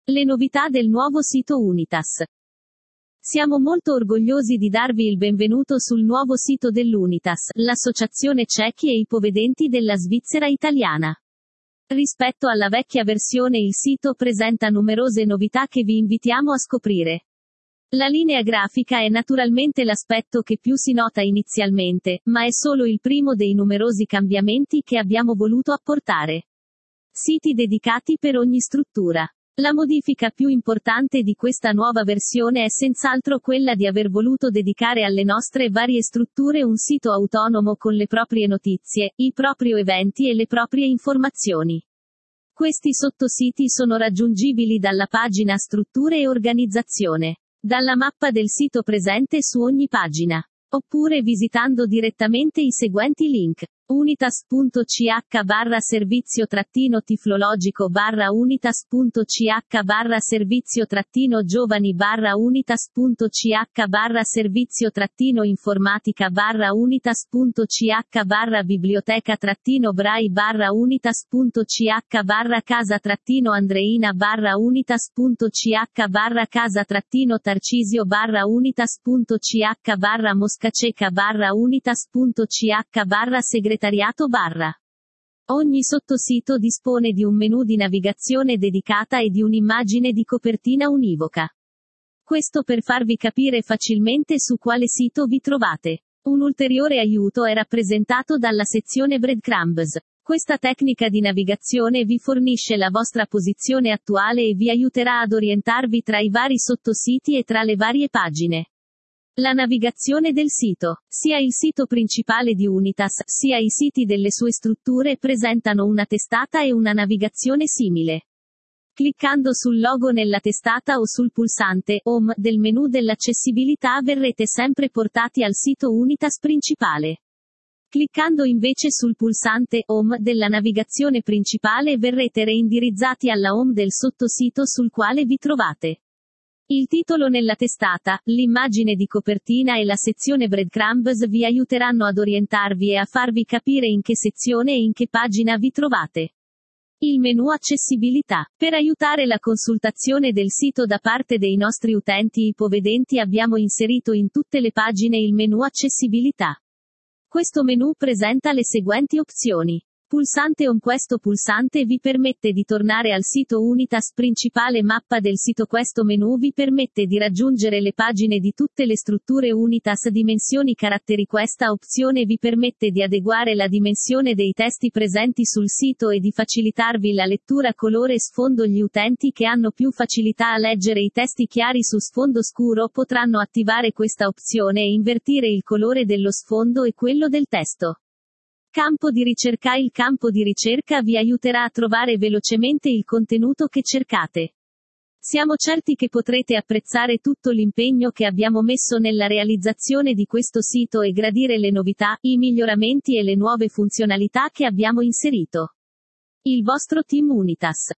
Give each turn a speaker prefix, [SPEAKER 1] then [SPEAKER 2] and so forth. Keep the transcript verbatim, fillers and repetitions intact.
[SPEAKER 1] Le novità del nuovo sito Unitas. Siamo molto orgogliosi di darvi il benvenuto sul nuovo sito dell'Unitas, l'associazione ciechi e ipovedenti della Svizzera italiana. Rispetto alla vecchia versione, il sito presenta numerose novità che vi invitiamo a scoprire. La linea grafica è naturalmente l'aspetto che più si nota inizialmente, ma è solo il primo dei numerosi cambiamenti che abbiamo voluto apportare. Siti dedicati per ogni struttura. La modifica più importante di questa nuova versione è senz'altro quella di aver voluto dedicare alle nostre varie strutture un sito autonomo con le proprie notizie, i propri eventi e le proprie informazioni. Questi sottositi sono raggiungibili dalla pagina Strutture e Organizzazione, dalla mappa del sito presente su ogni pagina, oppure visitando direttamente i seguenti link: unitas.ch barra servizio trattino tiflologico barra unitas.ch barra servizio trattino giovani barra unitas.ch barra servizio trattino informatica barra unitas.ch barra biblioteca trattino brai barra unitas.ch barra casa trattino andreina barra unitas.ch barra casa trattino tarcisio barra unitas.ch barra moscaceca barra unitas.ch barra segretariato barra. Ogni sottosito dispone di un menu di navigazione dedicata e di un'immagine di copertina univoca. Questo per farvi capire facilmente su quale sito vi trovate. Un ulteriore aiuto è rappresentato dalla sezione Breadcrumbs. Questa tecnica di navigazione vi fornisce la vostra posizione attuale e vi aiuterà ad orientarvi tra i vari sottositi e tra le varie pagine. La navigazione del sito. Sia il sito principale di Unitas, sia i siti delle sue strutture presentano una testata e una navigazione simile. Cliccando sul logo nella testata o sul pulsante Home del menu dell'accessibilità verrete sempre portati al sito Unitas principale. Cliccando invece sul pulsante Home della navigazione principale verrete reindirizzati alla home del sottosito sul quale vi trovate. Il titolo nella testata, l'immagine di copertina e la sezione Breadcrumbs vi aiuteranno ad orientarvi e a farvi capire in che sezione e in che pagina vi trovate. Il menu accessibilità. Per aiutare la consultazione del sito da parte dei nostri utenti ipovedenti abbiamo inserito in tutte le pagine il menu accessibilità. Questo menu presenta le seguenti opzioni. Pulsante Home. Questo pulsante vi permette di tornare al sito Unitas principale. Mappa del sito. Questo menu vi permette di raggiungere le pagine di tutte le strutture Unitas. Dimensioni. Caratteri. Questa opzione vi permette di adeguare la dimensione dei testi presenti sul sito e di facilitarvi la lettura. Colore sfondo. Gli utenti che hanno più facilità a leggere i testi chiari su sfondo scuro potranno attivare questa opzione e invertire il colore dello sfondo e quello del testo. Campo di ricerca. Il campo di ricerca vi aiuterà a trovare velocemente il contenuto che cercate. Siamo certi che potrete apprezzare tutto l'impegno che abbiamo messo nella realizzazione di questo sito e gradire le novità, i miglioramenti e le nuove funzionalità che abbiamo inserito. Il vostro team Unitas.